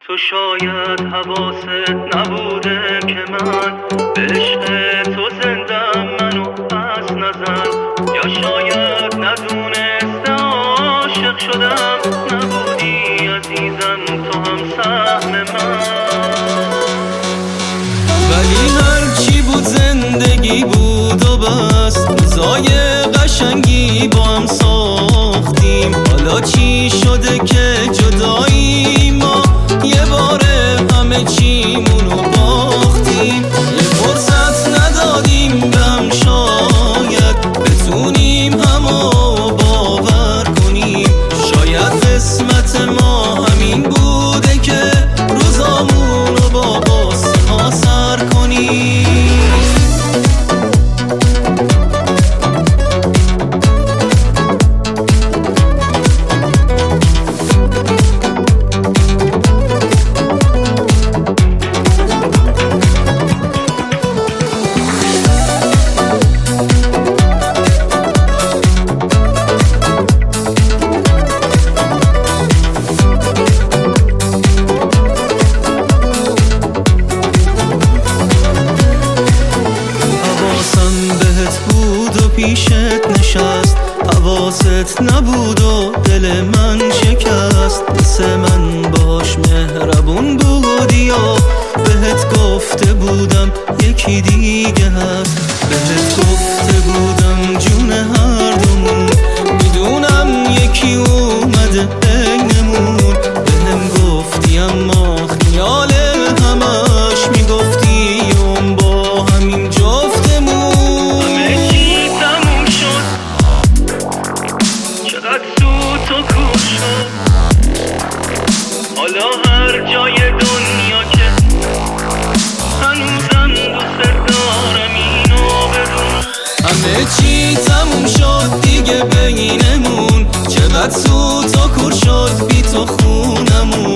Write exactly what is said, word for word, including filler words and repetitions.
تو شاید حواست نبوده که من به عشق تو زندم، منو پس نزن. یا شاید ندونسته عاشق شدم، نبودی عزیزم تو هم سهم من. ولی هرچی بود زندگی بود و بس، روزای قشنگی با هم ساختیم. حالا چی شده که جدایی ما یه باره همه چیمونو باختیم. یه فرصت ندادیم به هم، شاید بتونیم همو باور کنیم. شاید قسمت ما همین بوده که روزامونو با قصه ها سر کنیم. پیشت نشست، حواست نبود و دل من شکست. مثل من باش مهربون بودی و بهت گفته بودم یکی دیگه هست. بهت گفته بودم جون هر دومون، میدونم یکی اومده بینمون. بهم گفتی اما خیال همش میگفتی اون با همین جفتمون. حالا هر جای دنیا که هنوزم دوست دارم اینو بدون. همه چی تموم شد دیگه بینمون، چقدر سوت و کور شد بی تو خونمون.